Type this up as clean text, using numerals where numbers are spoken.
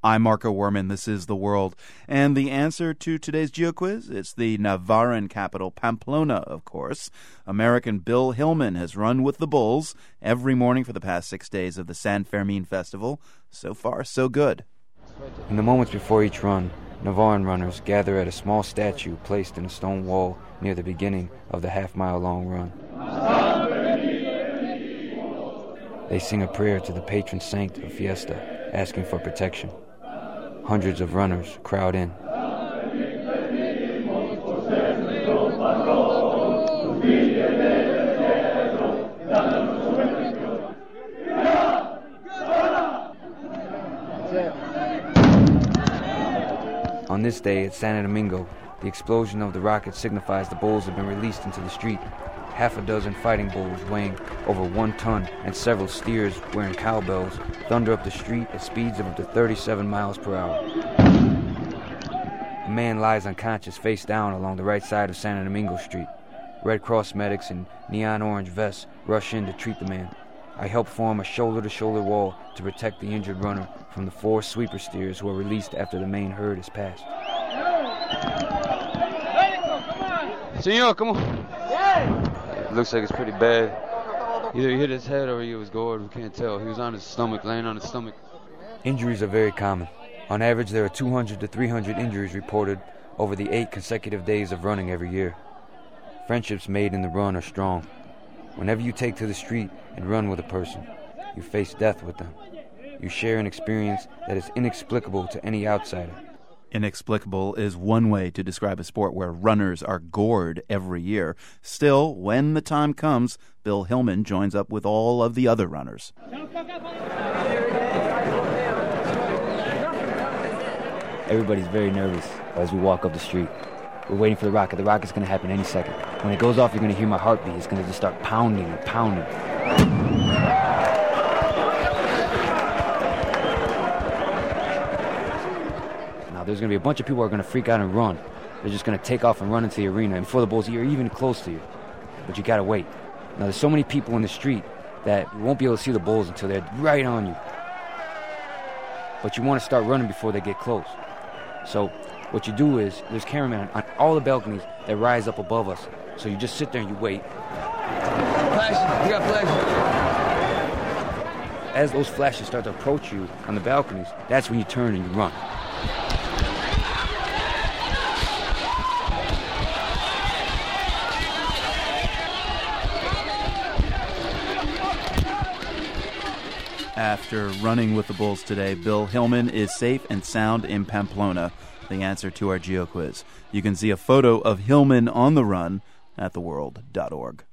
I'm Marco Werman. This is The World. And the answer to today's GeoQuiz, it's the Navarran capital, Pamplona, of course. American Bill Hillman has run with the Bulls every morning for the past 6 days of the San Fermin Festival. So far, so good. In the moments before each run, Navarran runners gather at a small statue placed in a stone wall near the beginning of the half-mile-long run. They sing a prayer to the patron saint of Fiesta, asking for protection. Hundreds of runners crowd in. On this day at Santo Domingo, the explosion of the rocket signifies the bulls have been released into the street. Half a dozen fighting bulls weighing over 1 ton and several steers wearing cowbells thunder up the street at speeds of up to 37 miles per hour. A man lies unconscious face down along the right side of Santo Domingo Street. Red Cross medics in neon orange vests rush in to treat the man. I help form a shoulder-to-shoulder wall to protect the injured runner from the 4 sweeper steers who are released after the main herd is passed. Senor, come on. It looks like it's pretty bad. Either he hit his head or he was gored. We can't tell. He was on his stomach, laying on his stomach. Injuries are very common. On average, there are 200 to 300 injuries reported over the 8 consecutive days of running every year. Friendships made in the run are strong. Whenever you take to the street and run with a person, you face death with them. You share an experience that is inexplicable to any outsider. Inexplicable is one way to describe a sport where runners are gored every year. Still, when the time comes, Bill Hillman joins up with all of the other runners. Everybody's very nervous as we walk up the street. We're waiting for the rocket. The rocket's going to happen any second. When it goes off, you're going to hear my heartbeat. It's going to just start pounding and pounding. There's going to be a bunch of people who are going to freak out and run. They're just going to take off and run into the arena. And before the bulls are even close to you. But you got to wait. Now, there's so many people in the street that you won't be able to see the bulls until they're right on you. But you want to start running before they get close. So what you do is, there's cameramen on all the balconies that rise up above us. So you just sit there and you wait. Flash, you got flash. As those flashes start to approach you on the balconies, that's when you turn and you run. After running with the Bulls today, Bill Hillman is safe and sound in Pamplona, the answer to our GeoQuiz. You can see a photo of Hillman on the run at theworld.org.